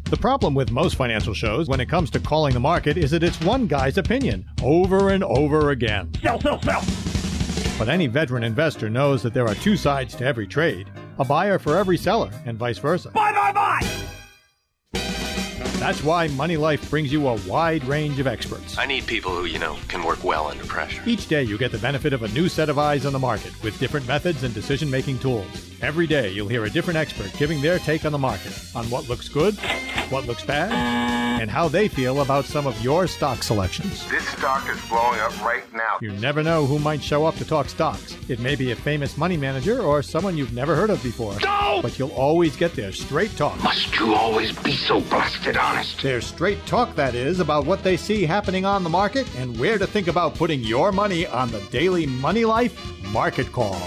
The problem with most financial shows when it comes to calling the market is that it's one guy's opinion over and over again. Sell, sell, sell. But any veteran investor knows that there are two sides to every trade, a buyer for every seller and vice versa. Buy, buy, buy! That's why Money Life brings you a wide range of experts. I need people who, can work well under pressure. Each day you get the benefit of a new set of eyes on the market with different methods and decision-making tools. Every day you'll hear a different expert giving their take on the market, on what looks good, what looks bad, and how they feel about some of your stock selections. This stock is blowing up right now. You never know who might show up to talk stocks. It may be a famous money manager or someone you've never heard of before. No! But you'll always get their straight talk. Must you always be so blasted honest? Their straight talk, that is, about what they see happening on the market and where to think about putting your money on the daily Money Life Market Call.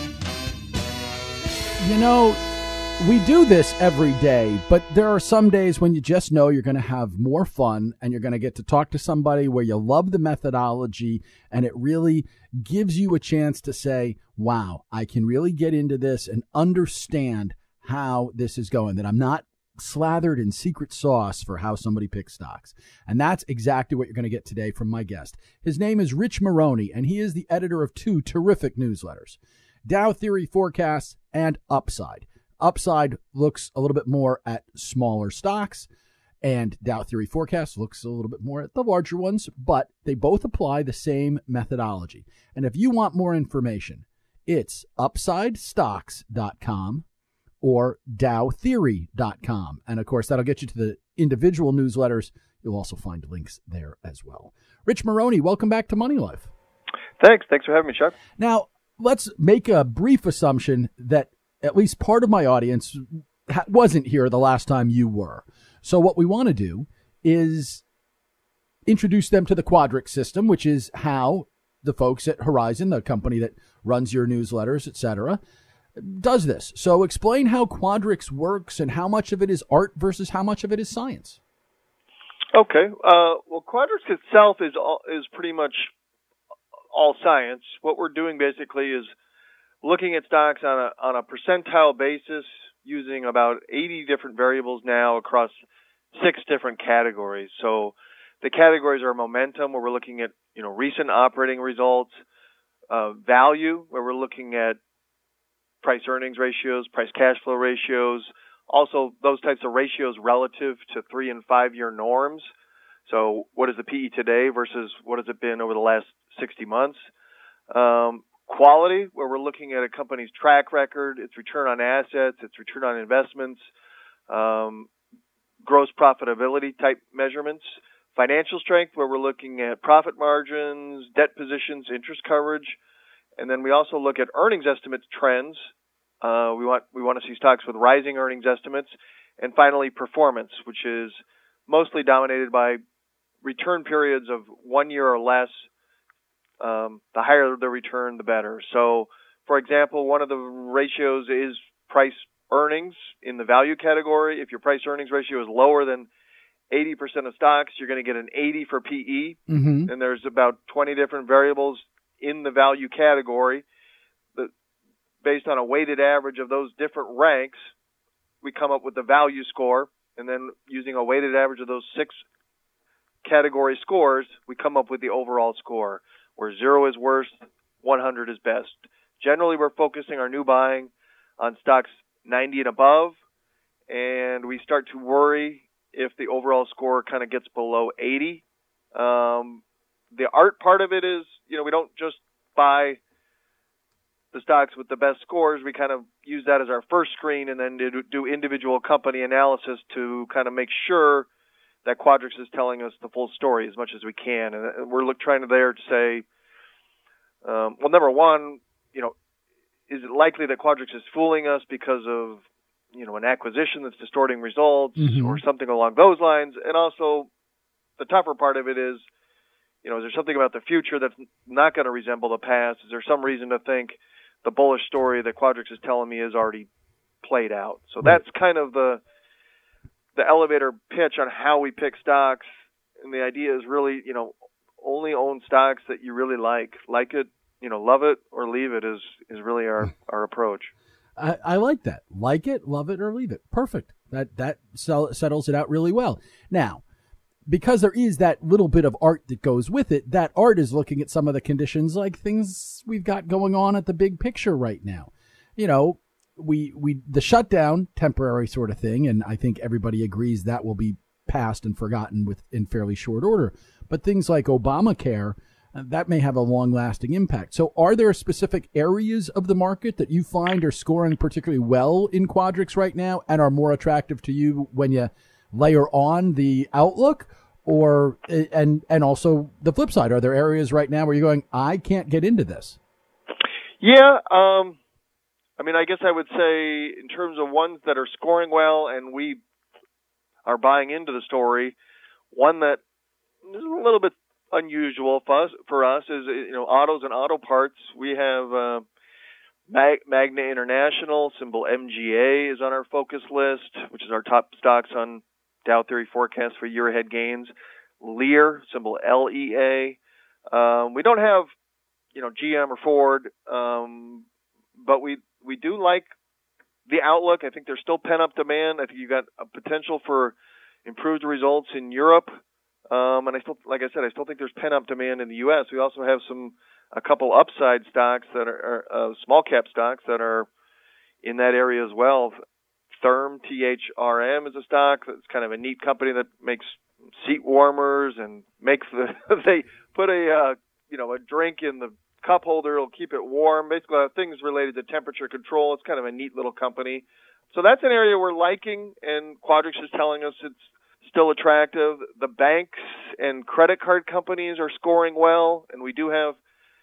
We do this every day, but there are some days when you just know you're going to have more fun and you're going to get to talk to somebody where you love the methodology and it really gives you a chance to say, wow, I can really get into this and understand how this is going, that I'm not slathered in secret sauce for how somebody picks stocks. And that's exactly what you're going to get today from my guest. His name is Rich Maroney, and he is the editor of two terrific newsletters, Dow Theory Forecasts and Upside. Upside looks a little bit more at smaller stocks, and Dow Theory Forecast looks a little bit more at the larger ones, but they both apply the same methodology. And if you want more information, it's upsidestocks.com or dowtheory.com. And, of course, that'll get you to the individual newsletters. You'll also find links there as well. Rich Maroney, welcome back to Money Life. Thanks for having me, Chuck. Now, let's make a brief assumption that at least part of my audience wasn't here the last time you were. So what we want to do is introduce them to the Quadrix system, which is how the folks at Horizon, the company that runs your newsletters, etc., does this. So explain how Quadrix works and how much of it is art versus how much of it is science. Okay. Well, Quadrix itself is pretty much all science. What we're doing basically is looking at stocks on a percentile basis using about 80 different variables now across 6 different categories. So the categories are momentum, where we're looking at recent operating results, value, where we're looking at price earnings ratios, price cash flow ratios, also those types of ratios relative to 3 and 5 year norms. So what is the PE today versus what has it been over the last 60 months? Quality, where we're looking at a company's track record, its return on assets, its return on investments, gross profitability type measurements. Financial strength, where we're looking at profit margins, debt positions, interest coverage. And then we also look at earnings estimates trends. We want to see stocks with rising earnings estimates. And finally, performance, which is mostly dominated by return periods of 1 year or less. The higher the return, the better. So, for example, one of the ratios is price earnings in the value category. If your price earnings ratio is lower than 80% of stocks, you're going to get an 80 for PE. Mm-hmm. And there's about 20 different variables in the value category. Based on a weighted average of those different ranks, we come up with the value score. And then using a weighted average of those 6 category scores, we come up with the overall score, where 0 is worst, 100 is best. Generally, we're focusing our new buying on stocks 90 and above, and we start to worry if the overall score kind of gets below 80. The art part of it is, we don't just buy the stocks with the best scores. We kind of use that as our first screen and then do individual company analysis to kind of make sure that Quadrix is telling us the full story as much as we can. And we're trying there to say, well, number one, is it likely that Quadrix is fooling us because of, an acquisition that's distorting results or something along those lines? And also, the tougher part of it is, is there something about the future that's not going to resemble the past? Is there some reason to think the bullish story that Quadrix is telling me is already played out? So that's kind of the elevator pitch on how we pick stocks. And the idea is really, only own stocks that you really like. Like it, love it or leave it is really our approach. I like that. Like it, love it, or leave it. Perfect. That settles it out really well. Now, because there is that little bit of art that goes with it, that art is looking at some of the conditions like things we've got going on at the big picture right now. You know, the shutdown, temporary sort of thing, and I think everybody agrees that will be passed and forgotten in fairly short order. But things like Obamacare, that may have a long-lasting impact. So are there specific areas of the market that you find are scoring particularly well in Quadrix right now and are more attractive to you when you layer on the outlook? Or and also the flip side, are there areas right now where you're going, I can't get into this? Yeah, I mean, I guess I would say in terms of ones that are scoring well and we are buying into the story, one that is a little bit unusual for us is, you know, autos and auto parts. We have Magna International, symbol MGA, is on our focus list, which is our top stocks on Dow Theory forecast for year-ahead gains. Lear, symbol LEA. We don't have, you know, GM or Ford, but we do like the outlook. I think there's still pent-up demand. I think you got a potential for improved results in Europe. And I still, like I said, I still think there's pent-up demand in the U.S. We also have a couple upside stocks that are small cap stocks that are in that area as well. Therm, THRM, is a stock that's kind of a neat company that makes seat warmers and they put a drink in the cup holder. It'll keep it warm. Basically, things related to temperature control. It's kind of a neat little company. So that's an area we're liking, and Quadrix is telling us it's still attractive. The banks and credit card companies are scoring well, and we do have,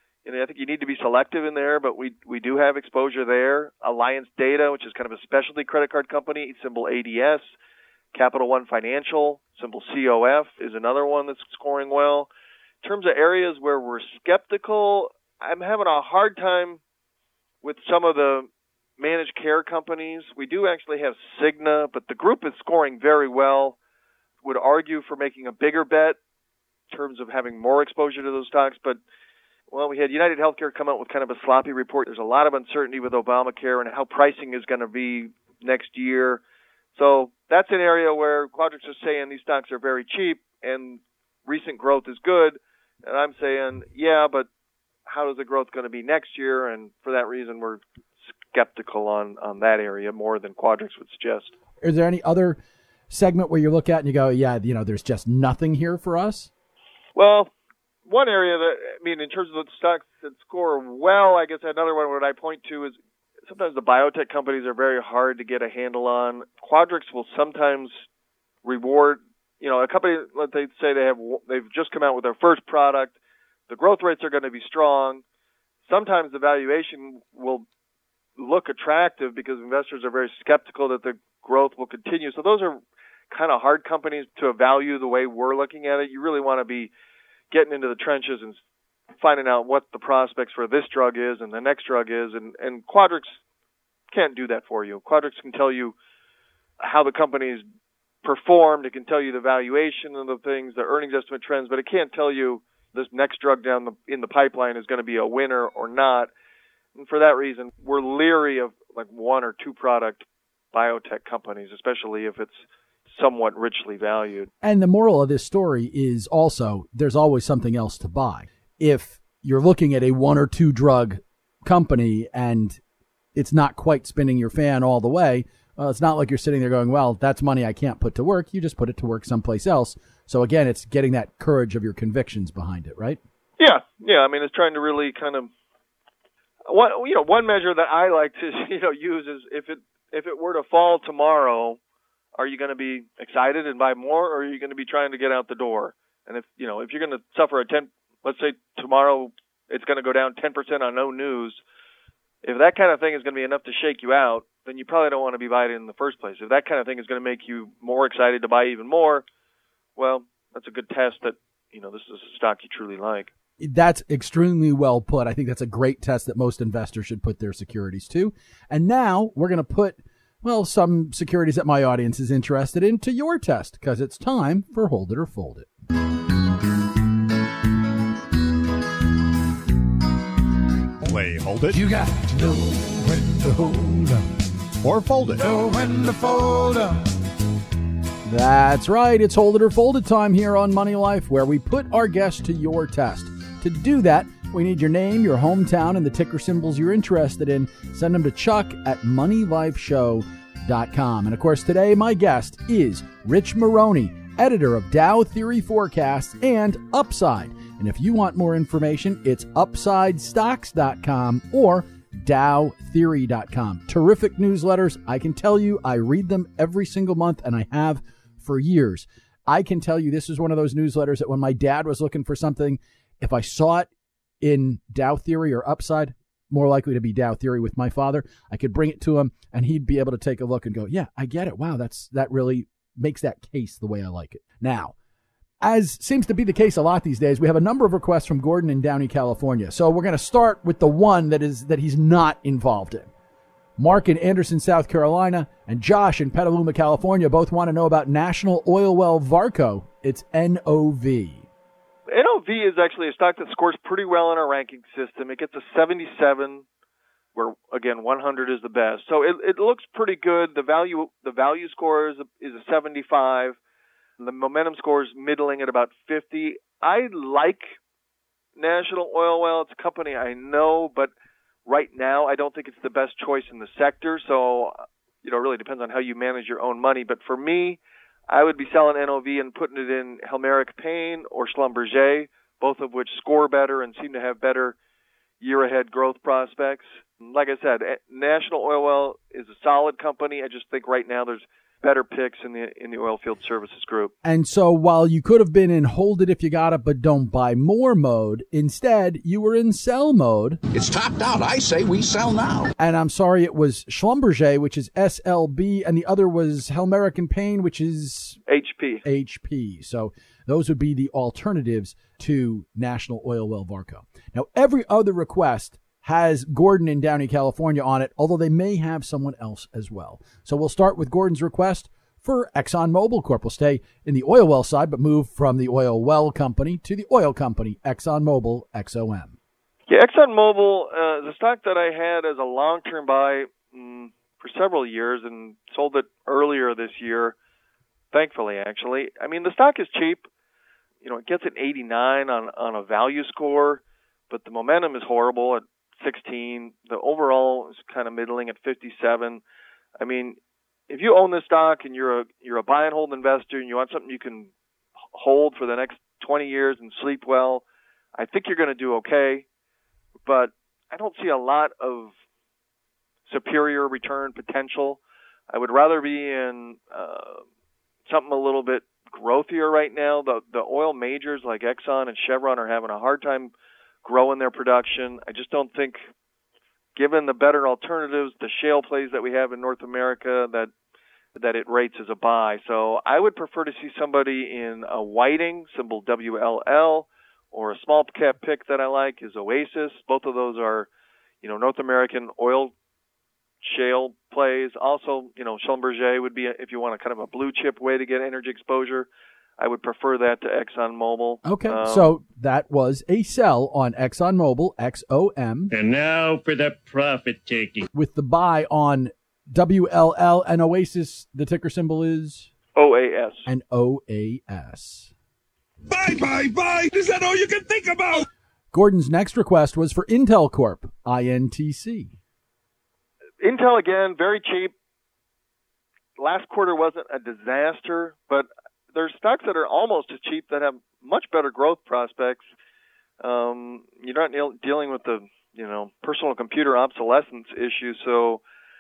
I think you need to be selective in there, but we do have exposure there. Alliance Data, which is kind of a specialty credit card company, symbol ADS. Capital One Financial, symbol COF, is another one that's scoring well. In terms of areas where we're skeptical, I'm having a hard time with some of the managed care companies. We do actually have Cigna, but the group is scoring very well. Would argue for making a bigger bet in terms of having more exposure to those stocks. But, well, we had United Healthcare come out with kind of a sloppy report. There's a lot of uncertainty with Obamacare and how pricing is going to be next year. So that's an area where Quadrix is saying these stocks are very cheap and recent growth is good. And I'm saying, yeah, but how is the growth going to be next year? And for that reason, we're skeptical on that area more than Quadrix would suggest. Is there any other segment where you look at and you go, yeah, there's just nothing here for us? Well, one area in terms of the stocks that score well, I guess another one what I point to is sometimes the biotech companies are very hard to get a handle on. Quadrix will sometimes reward, a company, let's say they've just come out with their first product. The growth rates are going to be strong. Sometimes the valuation will look attractive because investors are very skeptical that the growth will continue. So those are kind of hard companies to value the way we're looking at it. You really want to be getting into the trenches and finding out what the prospects for this drug is and the next drug is. And Quadrix can't do that for you. Quadrix can tell you how the company's performed. It can tell you the valuation of the things, the earnings estimate trends, but it can't tell you this next drug in the pipeline is going to be a winner or not. And for that reason, we're leery of like one or two product biotech companies, especially if it's somewhat richly valued. And the moral of this story is also there's always something else to buy. If you're looking at a one or two drug company and it's not quite spinning your fan all the way, well, it's not like you're sitting there going, well, that's money I can't put to work. You just put it to work someplace else. So again, it's getting that courage of your convictions behind it, right? Yeah. I mean, it's trying to really kind of one measure that I like to use is if it were to fall tomorrow, are you going to be excited and buy more, or are you going to be trying to get out the door? And if you're going to suffer let's say tomorrow it's going to go down 10% on no news, if that kind of thing is going to be enough to shake you out, then you probably don't want to be buying it in the first place. If that kind of thing is going to make you more excited to buy even more, well, that's a good test that, this is a stock you truly like. That's extremely well put. I think that's a great test that most investors should put their securities to. And now we're going to put, some securities that my audience is interested in to your test, because it's time for Hold It or Fold It. Play Hold It. You got to know when to hold up. Or fold it. Know when to fold up. That's right. It's Hold It or Fold It time here on Money Life, where we put our guests to your test. To do that, we need your name, your hometown, and the ticker symbols you're interested in. Send them to Chuck at MoneyLifeShow.com. And of course, today my guest is Rich Maroney, editor of Dow Theory Forecasts and Upside. And if you want more information, it's UpsideStocks.com or DowTheory.com. Terrific newsletters. I can tell you, I read them every single month, and I have for years. I can tell you this is one of those newsletters that when my dad was looking for something, if I saw it in Dow Theory or Upside, more likely to be Dow Theory with my father, I could bring it to him, and he'd be able to take a look and go, yeah, I get it. Wow, that really makes that case the way I like it. Now, as seems to be the case a lot these days, we have a number of requests from Gordon in Downey, California. So we're going to start with the one that he's not involved in. Mark in Anderson, South Carolina, and Josh in Petaluma, California both want to know about National Oil Well Varco. It's NOV. NOV is actually a stock that scores pretty well in our ranking system. It gets a 77, where, again, 100 is the best. So it looks pretty good. The value score is a 75. The momentum score is middling at about 50. I like National Oil Well. It's a company I know, but right now I don't think it's the best choice in the sector. So, it really depends on how you manage your own money. But for me, I would be selling NOV and putting it in Helmerich Payne or Schlumberger, both of which score better and seem to have better year-ahead growth prospects. Like I said, National Oil Well is a solid company. I just think right now there's better picks in the oil field services group. And so while you could have been in hold it if you got it, but don't buy more mode, instead you were in sell mode. It's topped out. I say we sell now. And I'm sorry, it was Schlumberger, which is SLB, and the other was Helmerich Payne, which is HP. So those would be the alternatives to National Oil Well Varco. Now, every other request has Gordon in Downey, California on it, although they may have someone else as well. So we'll start with Gordon's request for ExxonMobil Corp. We'll stay in the oil well side, but move from the oil well company to the oil company, ExxonMobil, XOM. Yeah, ExxonMobil is a stock that I had as a long-term buy for several years and sold it earlier this year, thankfully, actually. I mean, the stock is cheap. It gets an 89 on a value score, but the momentum is horrible at 16. The overall is kind of middling at 57. I mean, if you own this stock and you're a buy and hold investor and you want something you can hold for the next 20 years and sleep well, I think you're going to do okay. But I don't see a lot of superior return potential. I would rather be in something a little bit growthier right now. The oil majors like Exxon and Chevron are having a hard time growing their production. I just don't think, given the better alternatives, the shale plays that we have in North America, that it rates as a buy. So I would prefer to see somebody in a Whiting, symbol WLL, or a small cap pick that I like is Oasis. Both of those are, North American oil shale plays. Also, Schlumberger would be, if you want a kind of a blue chip way to get energy exposure, I would prefer that to ExxonMobil. Okay, so that was a sell on ExxonMobil, XOM. And now for the profit taking. With the buy on WLL and Oasis, the ticker symbol is? OAS. And OAS. Buy. Is that all you can think about? Gordon's next request was for Intel Corp, INTC. Intel, again, very cheap. Last quarter wasn't a disaster, but there's stocks that are almost as cheap that have much better growth prospects. You're not dealing with the, personal computer obsolescence issue. So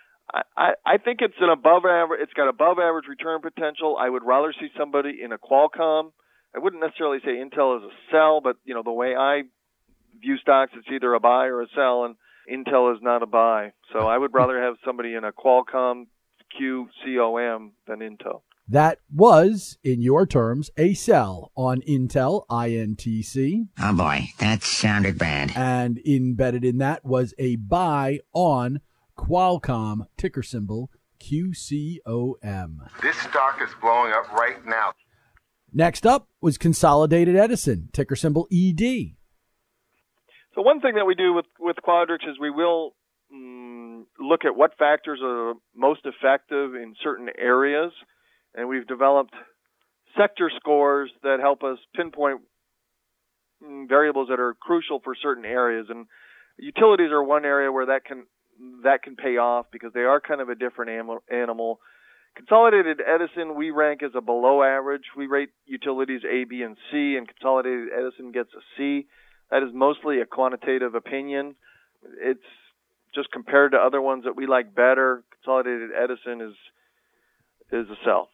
I think it's an above average. It's got above average return potential. I would rather see somebody in a Qualcomm. I wouldn't necessarily say Intel is a sell, but the way I view stocks, it's either a buy or a sell, and Intel is not a buy. So I would rather have somebody in a Qualcomm QCOM than Intel. That was, in your terms, a sell on Intel, INTC. Oh boy, that sounded bad. And embedded in that was a buy on Qualcomm, ticker symbol QCOM. This stock is blowing up right now. Next up was Consolidated Edison, ticker symbol ED. So one thing that we do with Quadrix is we will look at what factors are most effective in certain areas. And we've developed sector scores that help us pinpoint variables that are crucial for certain areas. And utilities are one area where that can pay off because they are kind of a different animal. Consolidated Edison, we rank as a below average. We rate utilities A, B, and C, and Consolidated Edison gets a C. That is mostly a quantitative opinion. It's just compared to other ones that we like better. Consolidated Edison is a sell.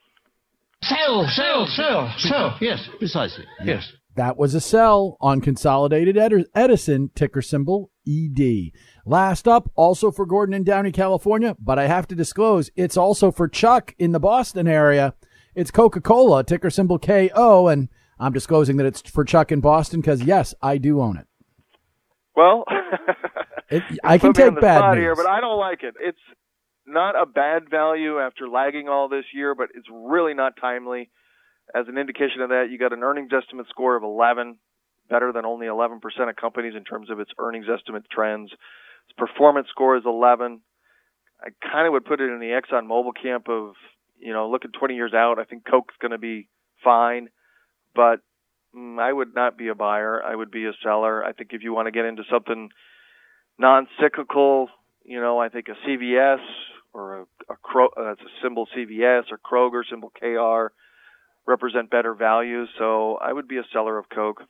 Sell. Yes, precisely. Yes. That was a sell on Consolidated Edison, ticker symbol ED. Last up, also for Gordon in Downey, California, but I have to disclose, it's also for Chuck in the Boston area. It's Coca-Cola, ticker symbol KO, and I'm disclosing that it's for Chuck in Boston because, yes, I do own it. Well, I can take bad news here, but I don't like it. It's not a bad value after lagging all this year, but it's really not timely. As an indication of that, you got an earnings estimate score of 11, better than only 11% of companies in terms of its earnings estimate trends. Its performance score is 11. I kind of would put it in the ExxonMobil camp of, looking 20 years out. I think Coke's going to be fine, but I would not be a buyer. I would be a seller. I think if you want to get into something non-cyclical, I think a CVS or it's a symbol CVS or Kroger, symbol KR, represent better values. So I would be a seller of Coke.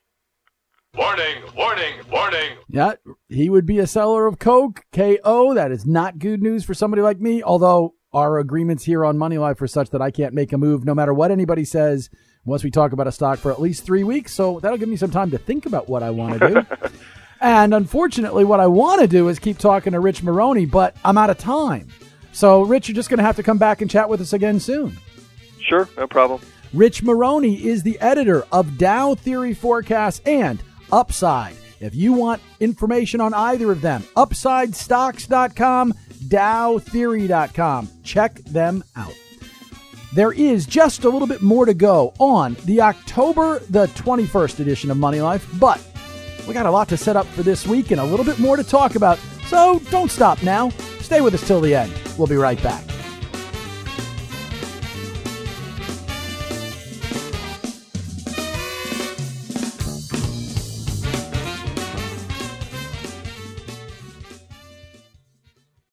Warning. Yeah, he would be a seller of Coke, KO. That is not good news for somebody like me, although our agreements here on Money Life are such that I can't make a move no matter what anybody says once we talk about a stock for at least 3 weeks. So that'll give me some time to think about what I want to do. And unfortunately, what I want to do is keep talking to Rich Maroney, but I'm out of time. So, Rich, you're just going to have to come back and chat with us again soon. Sure, no problem. Rich Maroney is the editor of Dow Theory Forecast and Upside. If you want information on either of them, UpsideStocks.com, DowTheory.com. Check them out. There is just a little bit more to go on the October the 21st edition of Money Life, but we got a lot to set up for this week and a little bit more to talk about. So don't stop now. Stay with us till the end. We'll be right back.